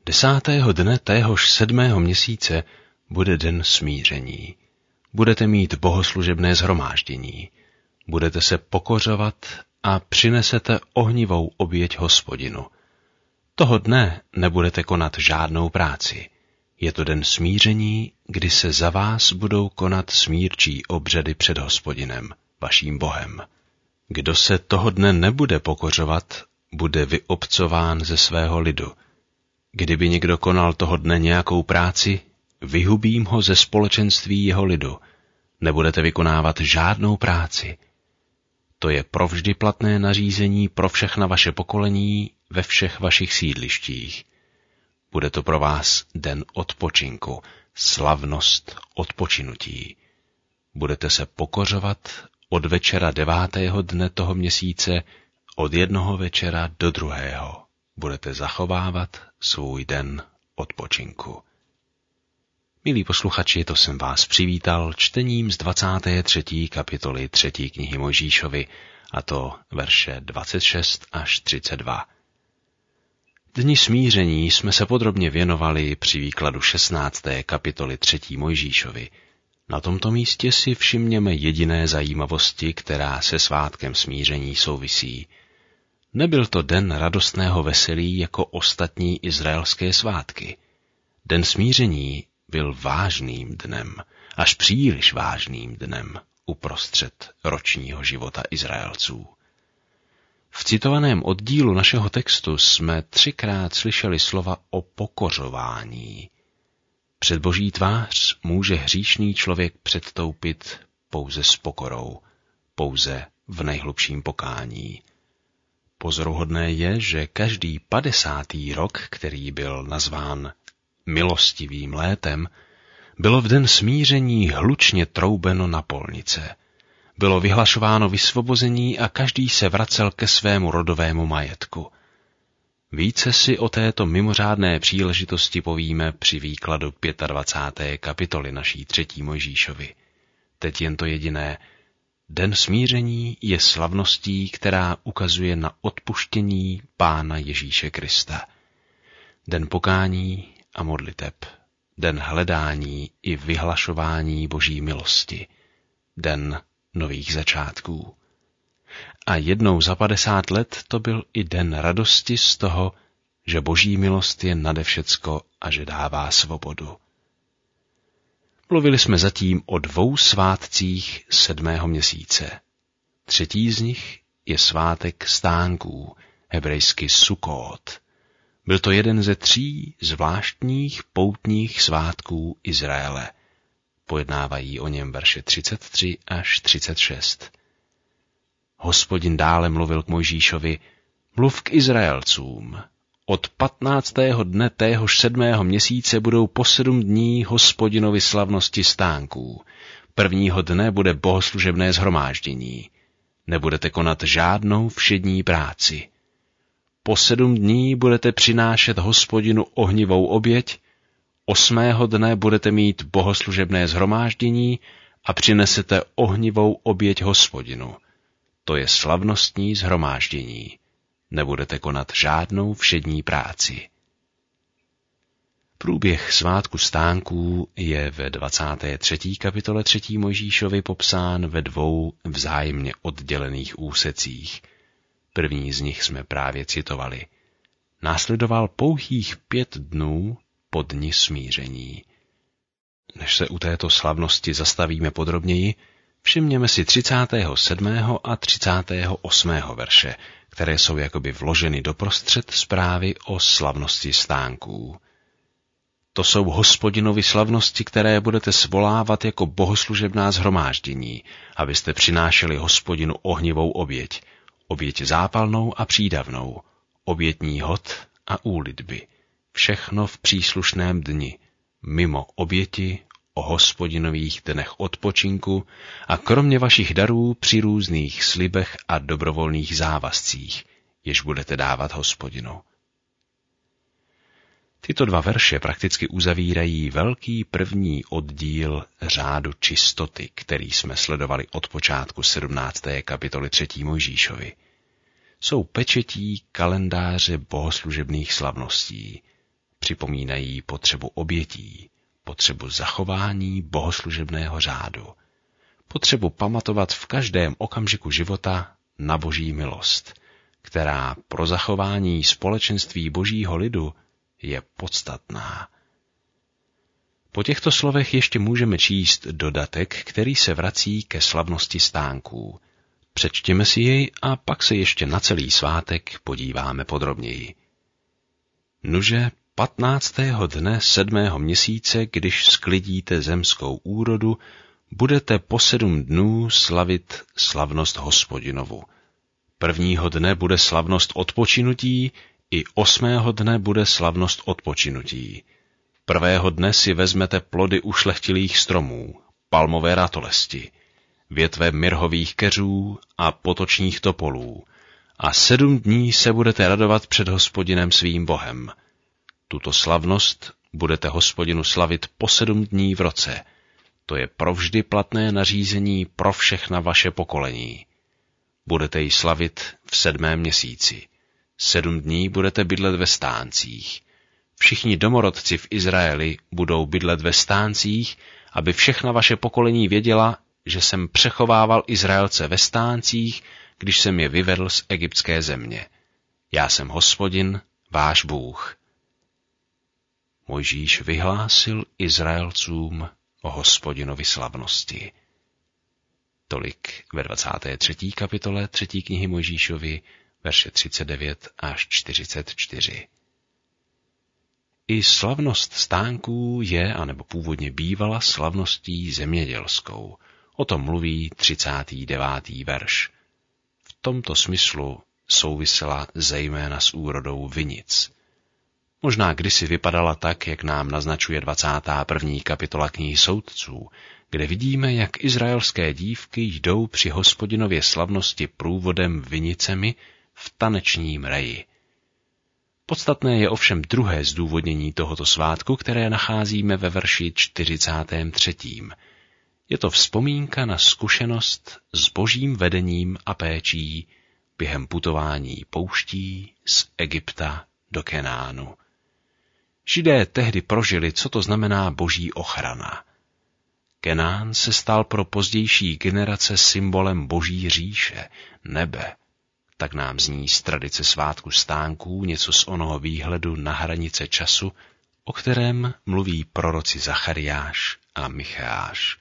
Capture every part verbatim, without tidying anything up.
Desátého dne téhož sedmého měsíce bude den smíření. Budete mít bohoslužebné shromáždění. Budete se pokořovat a přinesete ohnivou oběť Hospodinu. Toho dne nebudete konat žádnou práci. Je to den smíření, kdy se za vás budou konat smírčí obřady před Hospodinem, vaším Bohem. Kdo se toho dne nebude pokořovat, bude vyobcován ze svého lidu. Kdyby někdo konal toho dne nějakou práci, vyhubím ho ze společenství jeho lidu. Nebudete vykonávat žádnou práci. To je provždy platné nařízení pro všechna vaše pokolení ve všech vašich sídlištích. Bude to pro vás den odpočinku, slavnost odpočinutí. Budete se pokořovat od večera devátého dne toho měsíce, od jednoho večera do druhého. Budete zachovávat svůj den odpočinku. Milí posluchači, to jsem vás přivítal čtením z dvacáté třetí kapitoly třetí knihy Mojžíšovy, a to verše dvacet šest až třicet dva. Dni smíření jsme se podrobně věnovali při výkladu šestnácté kapitoly třetí Mojžíšovy. Na tomto místě si všimněme jediné zajímavosti, která se svátkem smíření souvisí. Nebyl to den radostného veselí jako ostatní izraelské svátky. Den smíření byl vážným dnem, až příliš vážným dnem uprostřed ročního života Izraelců. V citovaném oddílu našeho textu jsme třikrát slyšeli slova o pokořování. Před Boží tvář může hříšný člověk předstoupit pouze s pokorou, pouze v nejhlubším pokání. Pozoruhodné je, že každý padesátý rok, který byl nazván milostivým létem, bylo v den smíření hlučně troubeno na polnice. Bylo vyhlašováno vysvobození a každý se vracel ke svému rodovému majetku. Více si o této mimořádné příležitosti povíme při výkladu dvacáté páté kapitoly naší třetí Mojžíšovy. Teď jen to jediné. Den smíření je slavností, která ukazuje na odpuštění Pána Ježíše Krista. Den pokání a modliteb. Den hledání i vyhlašování Boží milosti. Den nových začátků. A jednou za padesát let to byl i den radosti z toho, že Boží milost je nade všecko a že dává svobodu. Mluvili jsme zatím o dvou svátcích sedmého měsíce. Třetí z nich je svátek stánků, hebrejsky Sukot. Byl to jeden ze tří zvláštních poutních svátků Izraele. Pojednávají o něm verše třicet tři až třicet šest. Hospodin dále mluvil k Mojžíšovi: mluv k Izraelcům. Od patnáctého dne téhož sedmého měsíce budou po sedm dní Hospodinovi slavnosti stánků. Prvního dne bude bohoslužebné shromáždění. Nebudete konat žádnou všední práci. Po sedm dní budete přinášet Hospodinu ohnivou oběť, osmého dne budete mít bohoslužebné shromáždění a přinesete ohnivou oběť Hospodinu. To je slavnostní shromáždění. Nebudete konat žádnou všední práci. Průběh svátku stánků je ve dvacáté třetí kapitole třetí Mojžíšovy popsán ve dvou vzájemně oddělených úsecích. První z nich jsme právě citovali. Následoval pouhých pět dnů po dni smíření. Než se u této slavnosti zastavíme podrobněji, všimněme si třicátého sedmého a třicátého osmého verše, které jsou jakoby vloženy doprostřed zprávy o slavnosti stánků. To jsou Hospodinovy slavnosti, které budete svolávat jako bohoslužebná shromáždění, abyste přinášeli Hospodinu ohnivou oběť, oběť zápalnou a přídavnou, obětní hod a úlitby, všechno v příslušném dni, mimo oběti o Hospodinových dnech odpočinku a kromě vašich darů při různých slibech a dobrovolných závazcích, jež budete dávat Hospodinu. Tyto dva verše prakticky uzavírají velký první oddíl řádu čistoty, který jsme sledovali od počátku sedmnácté kapitoly třetí Mojžíšovy. Jsou pečetí kalendáře bohoslužebných slavností. připomínají potřebu obětí, potřebu zachování bohoslužebného řádu, potřebu pamatovat v každém okamžiku života na Boží milost, která pro zachování společenství Božího lidu je podstatná. Po těchto slovech ještě můžeme číst dodatek, který se vrací ke slavnosti stánků. Přečtěme si jej a pak se ještě na celý svátek podíváme podrobněji. Nuže patnáctého dne sedmého měsíce, když sklidíte zemskou úrodu, budete po sedm dnů slavit slavnost Hospodinovu. Prvního dne bude slavnost odpočinutí, i osmého dne bude slavnost odpočinutí. Prvého dne si vezmete plody ušlechtilých stromů, palmové ratolesti, větve mirhových keřů a potočních topolů, a sedm dní se budete radovat před Hospodinem svým Bohem. Tuto slavnost budete Hospodinu slavit po sedm dní v roce. To je provždy platné nařízení pro všechna vaše pokolení. Budete ji slavit v sedmém měsíci. Sedm dní budete bydlet ve stáncích. Všichni domorodci v Izraeli budou bydlet ve stáncích, aby všechna vaše pokolení věděla, že jsem přechovával Izraelce ve stáncích, když jsem je vyvedl z egyptské země. Já jsem Hospodin, váš Bůh. Mojžíš vyhlásil Izraelcům o Hospodinovi slavnosti. Tolik ve dvacáté třetí kapitole třetí knihy Mojžíšovi, verše třicet devět až čtyřicet čtyři. I slavnost stánků je, anebo původně bývala, slavností zemědělskou. O tom mluví třicátý devátý verš. V tomto smyslu souvisela zejména s úrodou vinic. Možná kdysi vypadala tak, jak nám naznačuje dvacátá první kapitola knihy Soudců, kde vidíme, jak izraelské dívky jdou při Hospodinově slavnosti průvodem vinicemi v tanečním reji. Podstatné je ovšem druhé zdůvodnění tohoto svátku, které nacházíme ve verši čtyřicátém třetím. Je to vzpomínka na zkušenost s Božím vedením a péčí během putování pouští z Egypta do Kenánu. Židé tehdy prožili, co to znamená Boží ochrana. Kenán se stal pro pozdější generace symbolem Boží říše, nebe. Tak nám zní z tradice svátku stánků něco z onoho výhledu na hranice času, o kterém mluví proroci Zachariáš a Micheáš.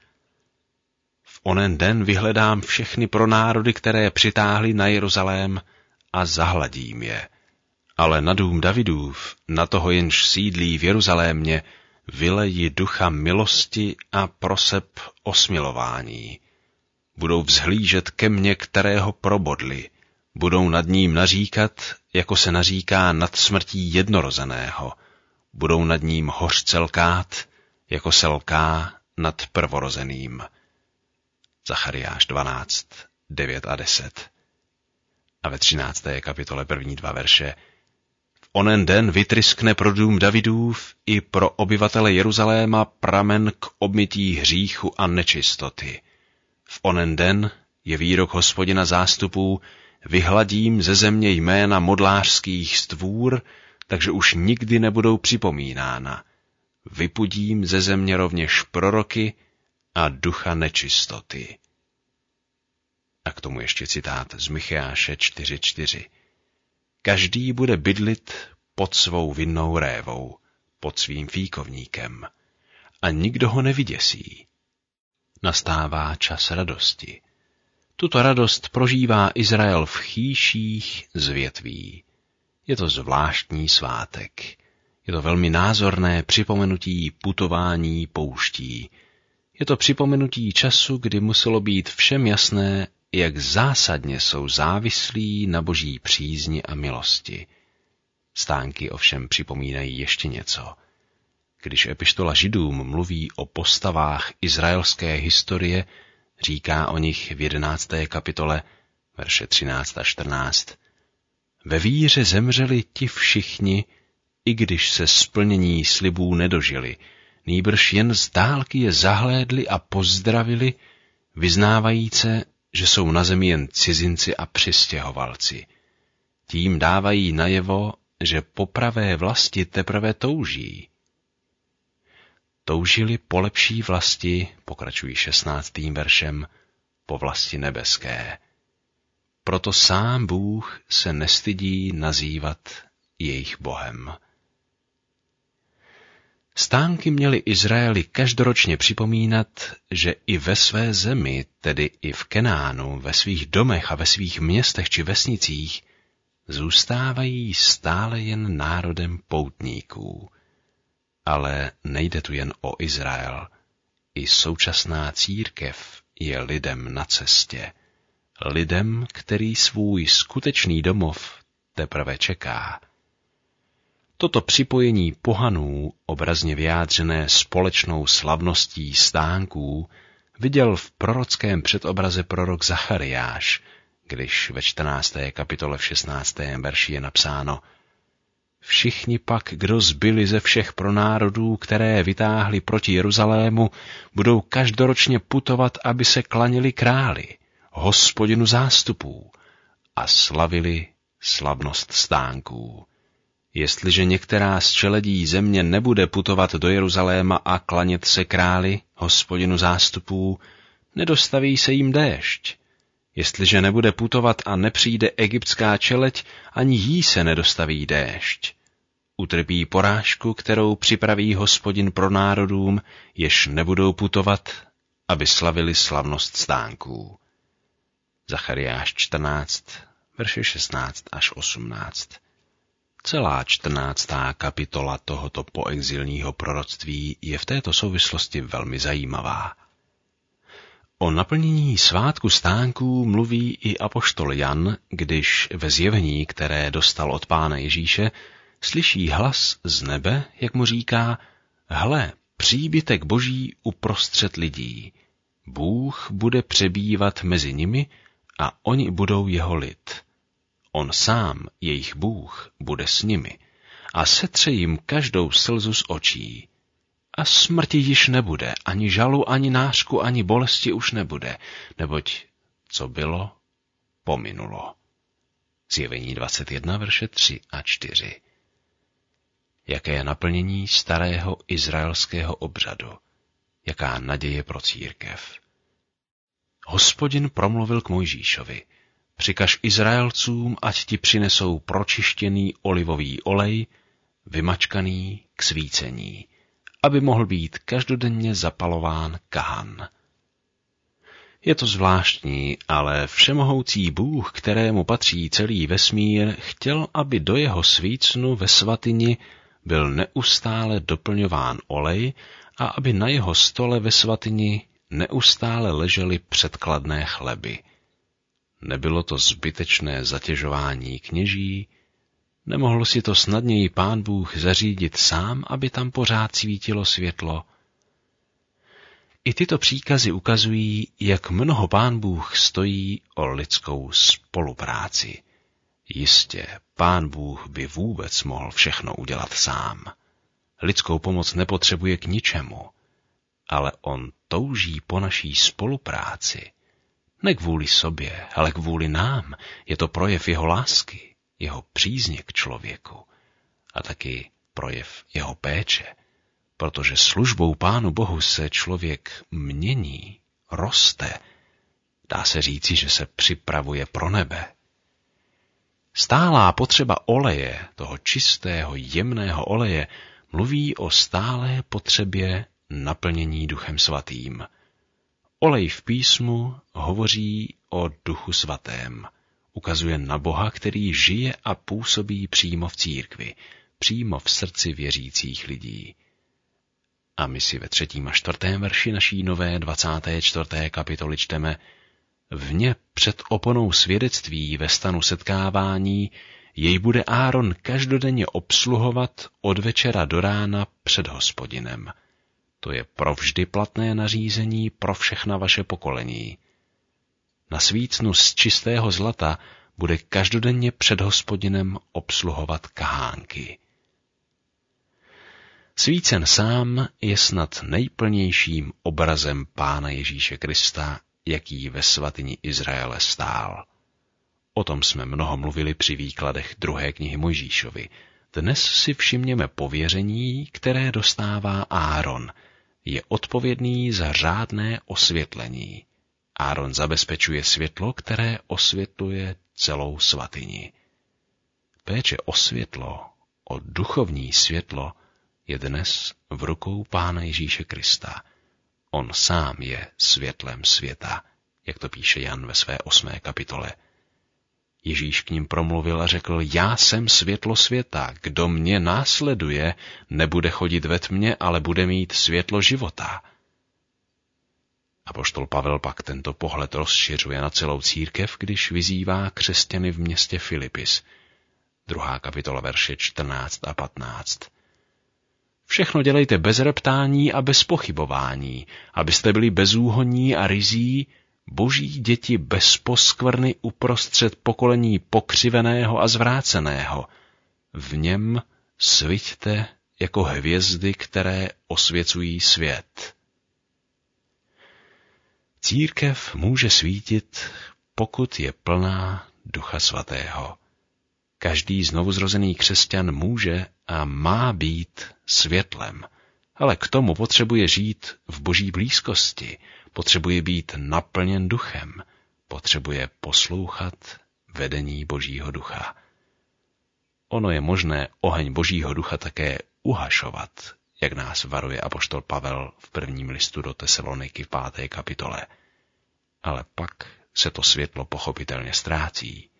V onen den vyhledám všechny pronárody, které přitáhly na Jeruzalém, a zahladím je. Ale na dům Davidův, na toho jenž sídlí v Jeruzalémě, vyleji ducha milosti a proseb osmilování. Budou vzhlížet ke mně, kterého probodli. Budou nad ním naříkat, jako se naříká nad smrtí jednorozeného. Budou nad ním hořce lkát, jako se lká nad prvorozeným. Zachariáš dvanáct, devět a deset. A ve třinácté kapitole první dva verše. V onen den vytryskne pro dům Davidův i pro obyvatele Jeruzaléma pramen k obmytí hříchu a nečistoty. V onen den je výrok Hospodina zástupů, vyhladím ze země jména modlářských stvůr, takže už nikdy nebudou připomínána. Vypudím ze země rovněž proroky a ducha nečistoty. A k tomu ještě citát z Micheáše čtyři čtyři. Každý bude bydlit pod svou vinnou révou, pod svým fíkovníkem, a nikdo ho nevyděsí. Nastává čas radosti. Tuto radost prožívá Izrael v chýších z větví. Je to zvláštní svátek. Je to velmi názorné připomenutí putování pouští. Je to připomenutí času, kdy muselo být všem jasné, jak zásadně jsou závislí na Boží přízni a milosti. Stánky ovšem připomínají ještě něco. Když epištola Židům mluví o postavách izraelské historie, říká o nich v jedenácté kapitole, verše třináct a čtrnáct. Ve víře zemřeli ti všichni, i když se splnění slibů nedožili, nýbrž jen z dálky je zahlédli a pozdravili, vyznávajíce, že jsou na zemi jen cizinci a přistěhovalci. Tím dávají najevo, že po pravé vlasti teprve touží. Toužili po lepší vlasti, pokračují šestnáctým veršem, po vlasti nebeské. Proto sám Bůh se nestydí nazývat jejich Bohem. Stánky měly Izraeli každoročně připomínat, že i ve své zemi, tedy i v Kenánu, ve svých domech a ve svých městech či vesnicích, zůstávají stále jen národem poutníků. Ale nejde tu jen o Izrael. I současná církev je lidem na cestě. Lidem, který svůj skutečný domov teprve čeká. Toto připojení pohanů, obrazně vyjádřené společnou slavností stánků, viděl v prorockém předobraze prorok Zachariáš, když ve čtrnácté kapitole v šestnáctém verši je napsáno: Všichni pak, kdo zbyli ze všech pronárodů, které vytáhli proti Jeruzalému, budou každoročně putovat, aby se klanili králi, Hospodinu zástupů, a slavili slavnost stánků. Jestliže některá z čeledí země nebude putovat do Jeruzaléma a klanět se králi, Hospodinu zástupů, nedostaví se jim déšť. Jestliže nebude putovat a nepřijde egyptská čeleď, ani jí se nedostaví déšť. Utrpí porážku, kterou připraví Hospodin pro národům, jež nebudou putovat, aby slavili slavnost stánků. Zachariáš čtrnáct, verše šestnáct až osmnáct. Celá čtrnáctá kapitola tohoto poexilního proroctví je v této souvislosti velmi zajímavá. O naplnění svátku stánků mluví i apoštol Jan, když ve zjevení, které dostal od Pána Ježíše, slyší hlas z nebe, jak mu říká: Hle, příbytek Boží uprostřed lidí. Bůh bude přebývat mezi nimi a oni budou jeho lid. On sám, jejich Bůh, bude s nimi a setře jim každou slzu z očí. A smrti již nebude, ani žalu, ani nářku, ani bolesti už nebude, neboť co bylo, pominulo. Zjevení dvacet jedna, verše tři a čtyři. Jaké je naplnění starého izraelského obřadu? Jaká naděje pro církev? Hospodin promluvil k Mojžíšovi: Přikaž Izraelcům, ať ti přinesou pročištěný olivový olej, vymačkaný k svícení, aby mohl být každodenně zapalován kahan. Je to zvláštní, ale všemohoucí Bůh, kterému patří celý vesmír, chtěl, aby do jeho svícnu ve svatyni byl neustále doplňován olej a aby na jeho stole ve svatyni neustále ležely předkladné chleby. Nebylo to zbytečné zatěžování kněží, nemohl si to snadněji Pán Bůh zařídit sám, aby tam pořád svítilo světlo. I tyto příkazy ukazují, jak mnoho Pán Bůh stojí o lidskou spolupráci. Jistě, Pán Bůh by vůbec mohl všechno udělat sám. Lidskou pomoc nepotřebuje k ničemu, ale on touží po naší spolupráci. Ne kvůli sobě, ale kvůli nám. Je to projev jeho lásky, jeho přízně k člověku a taky projev jeho péče, protože službou Pánu Bohu se člověk mění, roste. Dá se říci, že se připravuje pro nebe. Stálá potřeba oleje, toho čistého, jemného oleje, mluví o stálé potřebě naplnění Duchem Svatým. Olej v písmu hovoří o Duchu Svatém. Ukazuje na Boha, který žije a působí přímo v církvi, přímo v srdci věřících lidí. A my si ve třetím a čtvrtém verši naší nové dvacáté čtvrté kapitoly čteme: Vně před oponou svědectví ve stanu setkávání jej bude Áron každodenně obsluhovat od večera do rána před Hospodinem. To je provždy platné nařízení pro všechna vaše pokolení. Na svícnu z čistého zlata bude každodenně před Hospodinem obsluhovat kahánky. Svícen sám je snad nejplnějším obrazem Pána Ježíše Krista, jaký ve svatyni Izraele stál. O tom jsme mnoho mluvili při výkladech druhé knihy Mojžíšovi. Dnes si všimněme pověření, které dostává Áron. Je odpovědný za řádné osvětlení. Áron zabezpečuje světlo, které osvětluje celou svatyni. Péče o světlo, o duchovní světlo, je dnes v rukou Pána Ježíše Krista. On sám je světlem světa, jak to píše Jan ve své osmé kapitole. Ježíš k ním promluvil a řekl, já jsem světlo světa, kdo mě následuje, nebude chodit ve tmě, ale bude mít světlo života. Apoštol Pavel pak tento pohled rozšiřuje na celou církev, když vyzývá křesťany v městě Filipis. Druhá kapitola verše čtrnáct a patnáct. Všechno dělejte bez reptání a bez pochybování, abyste byli bezúhonní a ryzí, boží děti bez poskvrny uprostřed pokolení pokřiveného a zvráceného. V něm sviťte jako hvězdy, které osvěcují svět. Církev může svítit, pokud je plná Ducha Svatého. Každý znovuzrozený křesťan může a má být světlem, ale k tomu potřebuje žít v boží blízkosti, potřebuje být naplněn duchem, potřebuje poslouchat vedení božího ducha. Ono je možné oheň božího ducha také uhašovat, jak nás varuje apoštol Pavel v prvním listu do Tesaloniky v páté kapitole. Ale pak se to světlo pochopitelně ztrácí.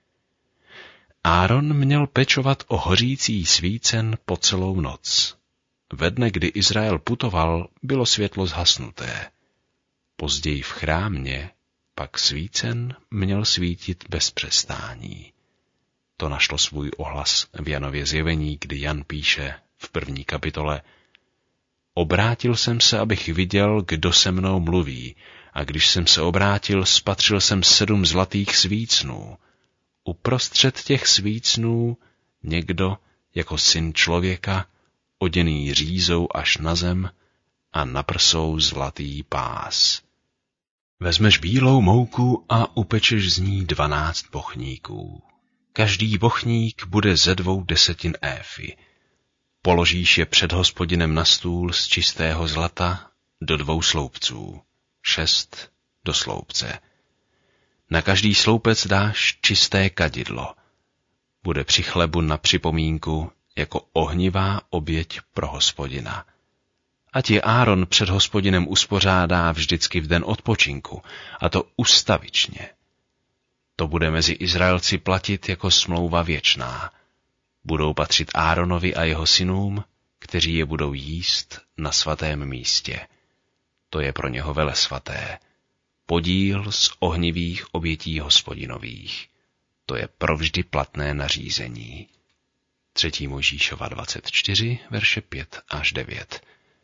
Áron měl pečovat o hořící svícen po celou noc. Ve dne, kdy Izrael putoval, bylo světlo zhasnuté. Později v chrámě pak svícen měl svítit bez přestání. To našlo svůj ohlas v Janově zjevení, kdy Jan píše v první kapitole: Obrátil jsem se, abych viděl, kdo se mnou mluví, a když jsem se obrátil, spatřil jsem sedm zlatých svícnů. Uprostřed těch svícnů někdo jako syn člověka, oděný řízou až na zem a na prsou zlatý pás. Vezmeš bílou mouku a upečeš z ní dvanáct bochníků. Každý bochník bude ze dvou desetin éfy. Položíš je před Hospodinem na stůl z čistého zlata do dvou sloupců, šest do sloupce. Na každý sloupec dáš čisté kadidlo. Bude při chlebu na připomínku jako ohnivá oběť pro Hospodina. Ať je Áron před Hospodinem uspořádá vždycky v den odpočinku, a to ustavičně. To bude mezi Izraelci platit jako smlouva věčná. Budou patřit Áronovi a jeho synům, kteří je budou jíst na svatém místě. To je pro něho velesvaté. Podíl z ohnivých obětí Hospodinových. To je provždy platné nařízení. třetí Mojžíšova dvacet čtyři, verše pět až devět.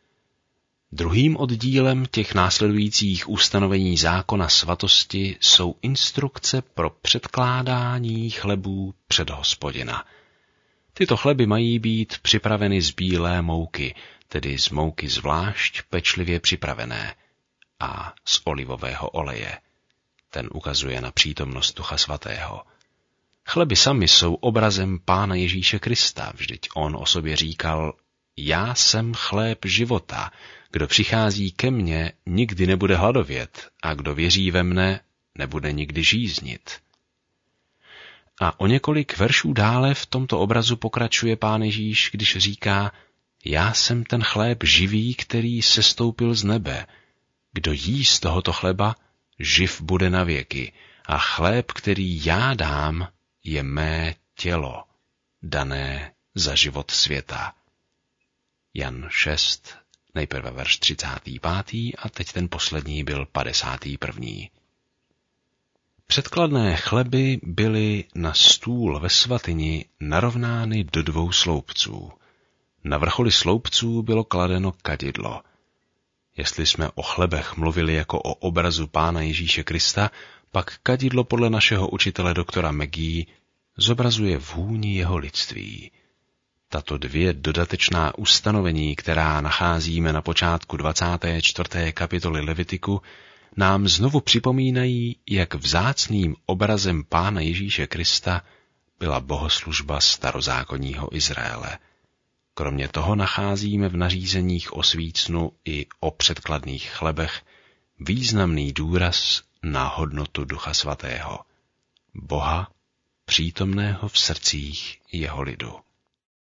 Druhým oddílem těch následujících ustanovení zákona svatosti jsou instrukce pro předkládání chlebů před Hospodina. Tyto chleby mají být připraveny z bílé mouky, tedy z mouky zvlášť pečlivě připravené, a z olivového oleje. Ten ukazuje na přítomnost Ducha Svatého. Chleby sami jsou obrazem Pána Ježíše Krista, vždyť on o sobě říkal: Já jsem chléb života, kdo přichází ke mně, nikdy nebude hladovět, a kdo věří ve mne, nebude nikdy žíznit. A o několik veršů dále v tomto obrazu pokračuje Pán Ježíš, když říká: Já jsem ten chléb živý, který sestoupil z nebe. Kdo jí z tohoto chleba, živ bude na věky, a chléb, který já dám, je mé tělo, dané za život světa. Jan šest, nejprve verš třicátý pátý a teď ten poslední byl padesátý první. Předkladné chleby byly na stůl ve svatyni narovnány do dvou sloupců. Na vrcholi sloupců bylo kladeno kadidlo. Jestli jsme o chlebech mluvili jako o obrazu Pána Ježíše Krista, pak kadidlo podle našeho učitele doktora Magee zobrazuje vůni jeho lidství. Tato dvě dodatečná ustanovení, která nacházíme na počátku dvacáté čtvrté kapitoly Levitiku, nám znovu připomínají, jak vzácným obrazem Pána Ježíše Krista byla bohoslužba starozákonního Izraele. Kromě toho nacházíme v nařízeních o svícnu i o předkladných chlebech významný důraz na hodnotu Ducha Svatého, Boha, přítomného v srdcích jeho lidu.